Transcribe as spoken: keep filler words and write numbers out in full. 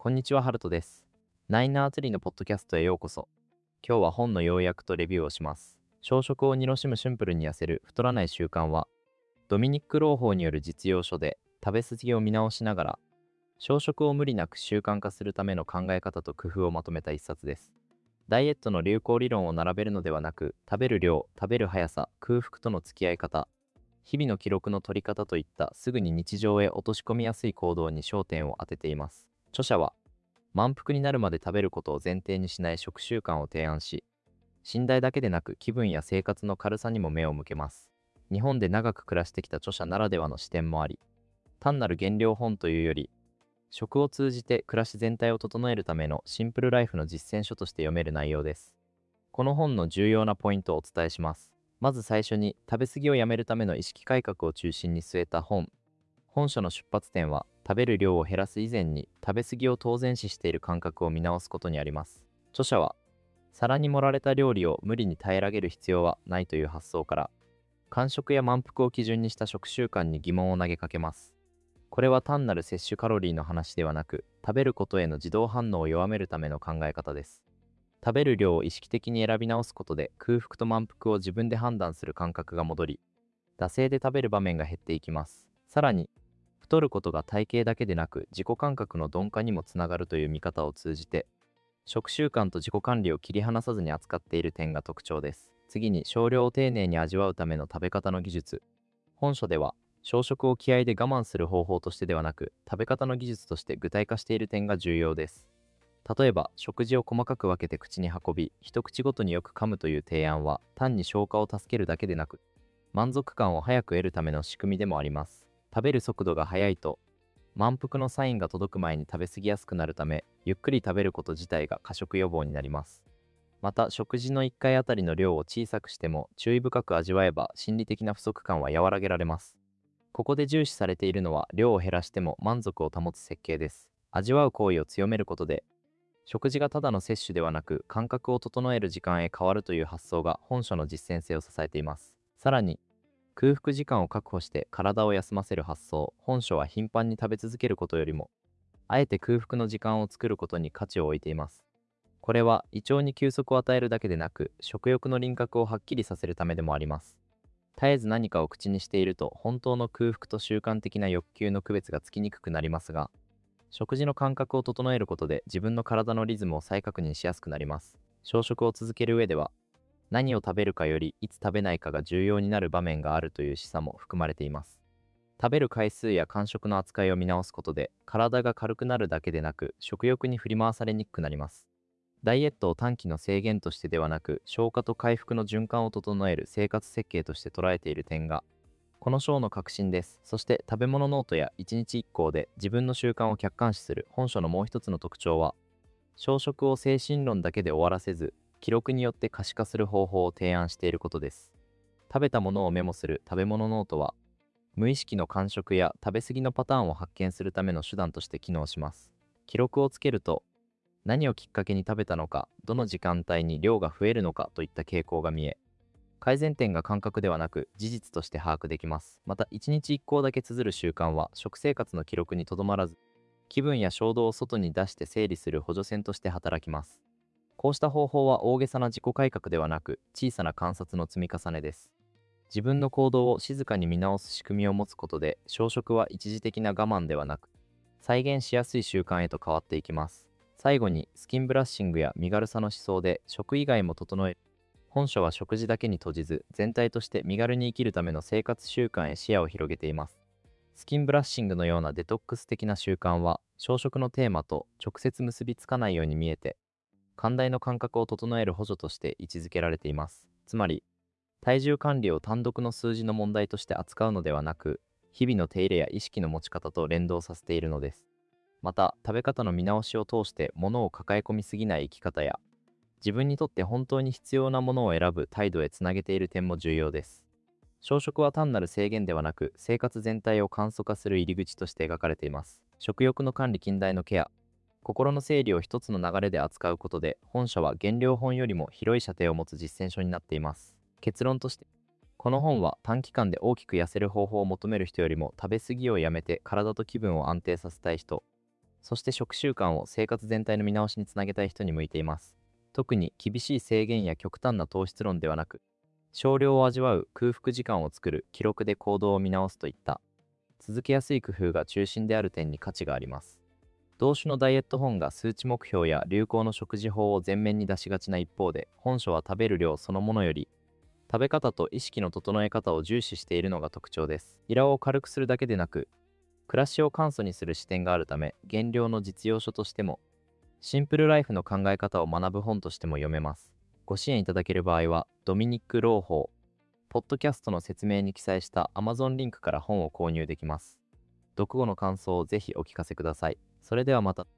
こんにちは、ハルトです。ナインアーツリーのポッドキャストへようこそ。今日は本の要約とレビューをします。小食を楽しむシンプルに痩せる太らない習慣は、ドミニック・ローホーによる実用書で、食べ過ぎを見直しながら、小食を無理なく習慣化するための考え方と工夫をまとめた一冊です。ダイエットの流行理論を並べるのではなく、食べる量、食べる速さ、空腹との付き合い方、日々の記録の取り方といったすぐに日常へ落とし込みやすい行動に焦点を当てています。著者は、満腹になるまで食べることを前提にしない食習慣を提案し、寝台だけでなく気分や生活の軽さにも目を向けます。日本で長く暮らしてきた著者ならではの視点もあり、単なる減量本というより、食を通じて暮らし全体を整えるためのシンプルライフの実践書として読める内容です。この本の重要なポイントをお伝えします。まず最初に、食べ過ぎをやめるための意識改革を中心に据えた本。本書の出発点は、食べる量を減らす以前に食べ過ぎを当然視している感覚を見直すことにあります。著者は、皿に盛られた料理を無理に平らげる必要はないという発想から、間食や満腹を基準にした食習慣に疑問を投げかけます。これは単なる摂取カロリーの話ではなく、食べることへの自動反応を弱めるための考え方です。食べる量を意識的に選び直すことで空腹と満腹を自分で判断する感覚が戻り、惰性で食べる場面が減っていきます。さらに、太ることが体型だけでなく自己感覚の鈍化にもつながるという見方を通じて、食習慣と自己管理を切り離さずに扱っている点が特徴です。次に、少量を丁寧に味わうための食べ方の技術。本書では、小食を気合で我慢する方法としてではなく、食べ方の技術として具体化している点が重要です。例えば、食事を細かく分けて口に運び、一口ごとによく噛むという提案は、単に消化を助けるだけでなく、満足感を早く得るための仕組みでもあります。食べる速度が速いと、満腹のサインが届く前に食べ過ぎやすくなるため、ゆっくり食べること自体が過食予防になります。また、食事のいっかいあたりの量を小さくしても、注意深く味わえば心理的な不足感は和らげられます。ここで重視されているのは、量を減らしても満足を保つ設計です。味わう行為を強めることで、食事がただの摂取ではなく、感覚を整える時間へ変わるという発想が本書の実践性を支えています。さらに、空腹時間を確保して体を休ませる発想。本書は頻繁に食べ続けることよりも、あえて空腹の時間を作ることに価値を置いています。これは胃腸に休息を与えるだけでなく、食欲の輪郭をはっきりさせるためでもあります。絶えず何かを口にしていると、本当の空腹と習慣的な欲求の区別がつきにくくなりますが、食事の感覚を整えることで自分の体のリズムを再確認しやすくなります。小食を続ける上では、何を食べるかよりいつ食べないかが重要になる場面があるという示唆も含まれています。食べる回数や間食の扱いを見直すことで、体が軽くなるだけでなく、食欲に振り回されにくくなります。ダイエットを短期の制限としてではなく、消化と回復の循環を整える生活設計として捉えている点が、この章の核心です。そして、食べ物ノートやいちにちいっこうで自分の習慣を客観視する本書のもう一つの特徴は、小食を精神論だけで終わらせず、記録によって可視化する方法を提案していることです。食べたものをメモする食べ物ノートは、無意識の間食や食べ過ぎのパターンを発見するための手段として機能します。記録をつけると、何をきっかけに食べたのか、どの時間帯に量が増えるのかといった傾向が見え、改善点が感覚ではなく事実として把握できます。また、いちにちいっこうだけ綴る習慣は食生活の記録にとどまらず、気分や衝動を外に出して整理する補助線として働きます。こうした方法は大げさな自己改革ではなく、小さな観察の積み重ねです。自分の行動を静かに見直す仕組みを持つことで、小食は一時的な我慢ではなく、再現しやすい習慣へと変わっていきます。最後に、スキンブラッシングや身軽さの思想で食以外も整える。本書は食事だけに閉じず、全体として身軽に生きるための生活習慣へ視野を広げています。スキンブラッシングのようなデトックス的な習慣は、小食のテーマと直接結びつかないように見えて、寛大の感覚を整える補助として位置づけられています。つまり、体重管理を単独の数字の問題として扱うのではなく、日々の手入れや意識の持ち方と連動させているのです。また、食べ方の見直しを通して物を抱え込みすぎない生き方や、自分にとって本当に必要なものを選ぶ態度へつなげている点も重要です。小食は単なる制限ではなく、生活全体を簡素化する入り口として描かれています。食欲の管理、近代のケア、心の整理を一つの流れで扱うことで、本書は減量本よりも広い射程を持つ実践書になっています。結論として、この本は短期間で大きく痩せる方法を求める人よりも、食べ過ぎをやめて体と気分を安定させたい人、 そして食習慣を生活全体の見直しにつなげたい人に向いています。特に厳しい制限や極端な糖質論ではなく、少量を味わう空腹時間を作る記録で行動を見直すといった続けやすい工夫が中心である点に価値があります。同種のダイエット本が数値目標や流行の食事法を前面に出しがちな一方で、本書は食べる量そのものより食べ方と意識の整え方を重視しているのが特徴です。イラを軽くするだけでなく、暮らしを簡素にする視点があるため、減量の実用書としても、シンプルライフの考え方を学ぶ本としても読めます。ご支援いただける場合は、ドミニック・ローホー、ポッドキャストの説明に記載した Amazon リンクから本を購入できます。読後の感想をぜひお聞かせください。それではまた。